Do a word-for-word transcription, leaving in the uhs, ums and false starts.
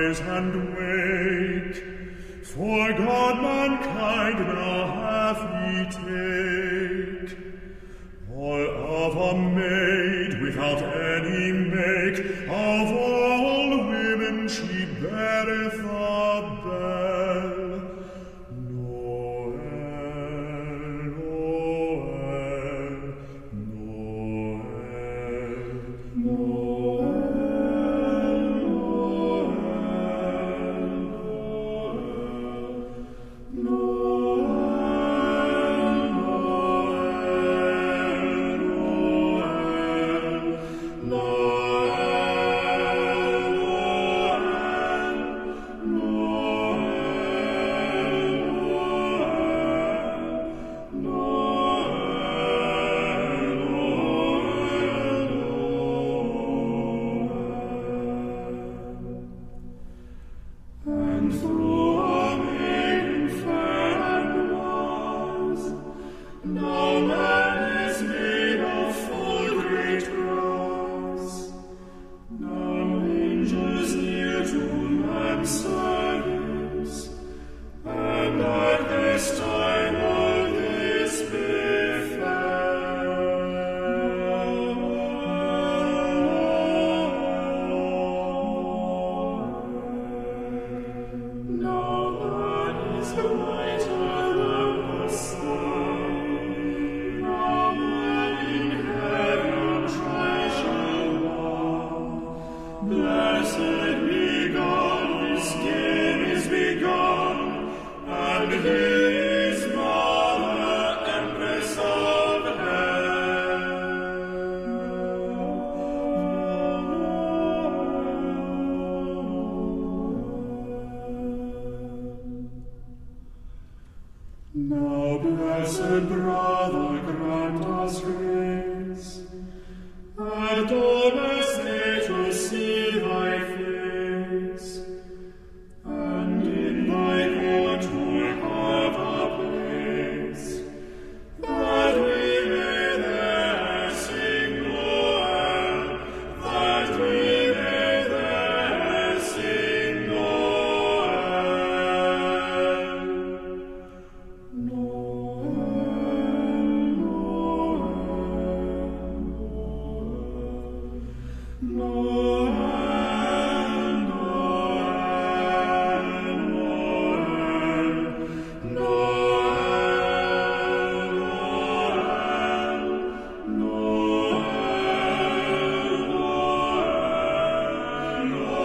rise and wake, for God mankind now hath he take. All of a maid without any make, of all women she beareth a bell. Noel, Noel, Noel, Now, blessed brother, grant us grace, adore us day to see thy face, and in thy court to have a place, that we may there sing Noel, that we may there sing Noel. Noel,